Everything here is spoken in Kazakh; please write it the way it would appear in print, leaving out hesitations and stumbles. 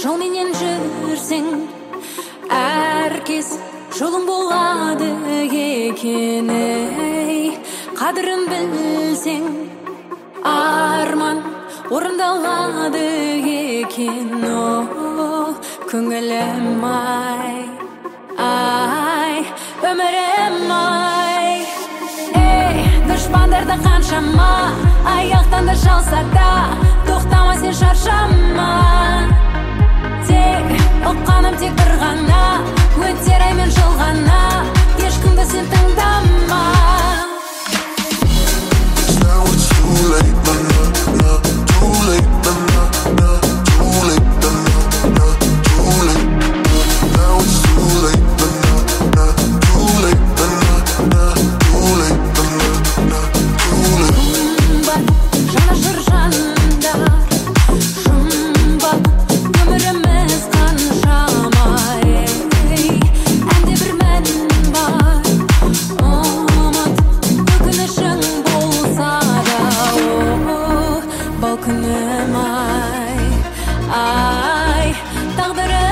жолменен жүрсең, әркез жолың болады екен, ей. Қадірін білсең, арман орындалады екен, көңілім ай, өмірім ай. Ей, дұшпандарды қаншама, аяқтан да жалса да, тоқтама сен шаршама. Тек ұққаным тек бір ғана, өтер ай мен жыл ғана, ешкімді сен тыңдама. Too late, too late, too late, too late. Now it's too late, too late, too late, too late. Жанашыр жандар, жұмбақ өміріміз қаншама, ей. Әнде бір мән бар, ұмыт өкінішің болса да, бұл күнім ай, тағдырым